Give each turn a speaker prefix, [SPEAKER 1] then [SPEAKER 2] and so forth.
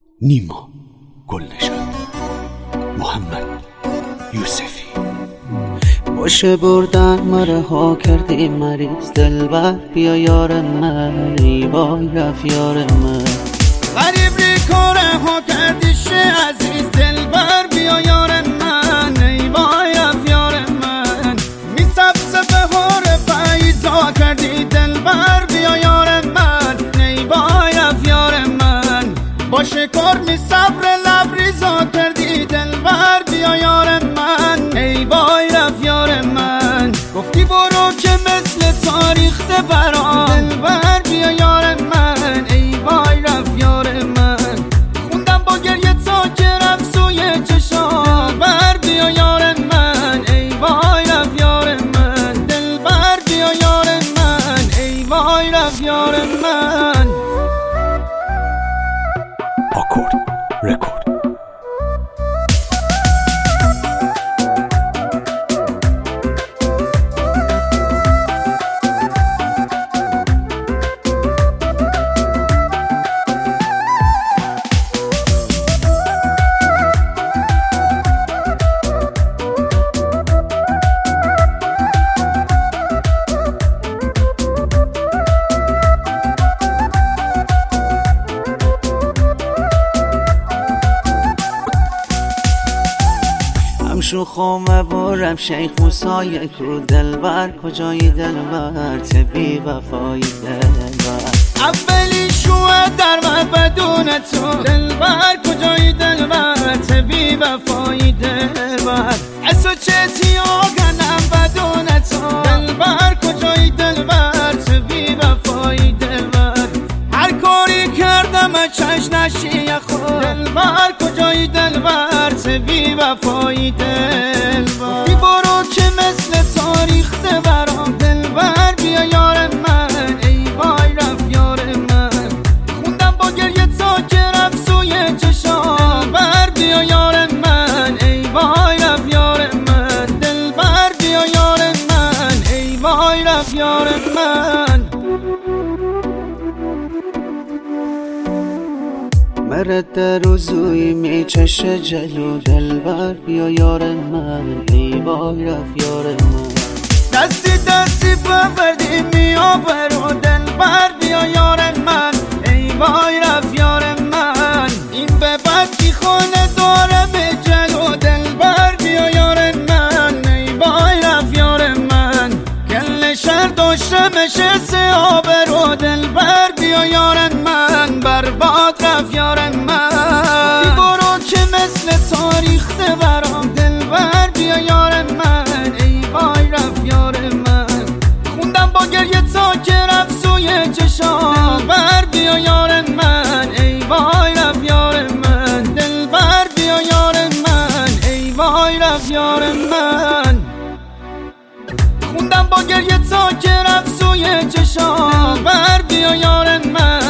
[SPEAKER 1] نیما گلنشان، محمد یوسفی.
[SPEAKER 2] باشه بردن مره ها کردی مریض دلبر، بیا یار من ای وای رفت یار من.
[SPEAKER 3] غریب ری کاره ها کردی شه عزیز دلبر، بیا یار من ای وای رفت یار من. می سبز بهار پاییزا کردی دلبر، بیا یار من ای وای رفت یار من. باشه کار می صبر لبریزا کردی دلبر، بیا یار من ای وای رفت یار من. گفتی برو که مثل تاریخ برام دلبر، بیا یار من ای وای رفت یار من. خوندم با گریه تا که رفت سوی چشام بر، بیا یار من ای وای رفت یار من. دلبر بیا یار من ای وای رفت یار من.
[SPEAKER 1] آکورد رکورد.
[SPEAKER 2] شوخم بارم شیخ موسای کو دلبر، کجایی دلبر تبی وفایی دلبر.
[SPEAKER 3] اولی شوه در من بدون تو دلبر، کجایی دلبر تبی وفایی دلبر. اسو چتی آگنم بدون تو دلبر، کجایی دلبر تبی وفایی دلبر. هر کاری کردم چش نشی خود دلبر، کجایی دلبر تبی وفایی دلبر. بی برو که مثل تاریخ برام دلبر، بیا یار من ای وای رفت یار من. خوندم با گریه تا که رفت سوی چشام بر، بیا یار من ای وای رفت یار من. دلبر بیا یار من ای وای رفت یار من.
[SPEAKER 2] مرد در وزوی می چش جلو دلبر، بیا یار من ای وای رفت یار من.
[SPEAKER 3] دستی دستی ببردی میا برو دلبر، بیا یار من ای وای رفت یار من. این به بدی خونه داره به جلو دلبر، بیا یار من ای وای رفت یار من. گل شهر داشته مشه سه آبرو دلبر، بیا یار من برباد رفت یار من. بی برو که مثل تاریخ برام دلبر، بیا یار من ای وای رفت یار من. خوندم با گریه تا که رفت سوی چشام بر، بیا یار من ای وای رفت یار من. دلبر بیا یار من ای وای رفت یار من. خوندم با گریه تا که رفت سوی چشام بر، بیا یار من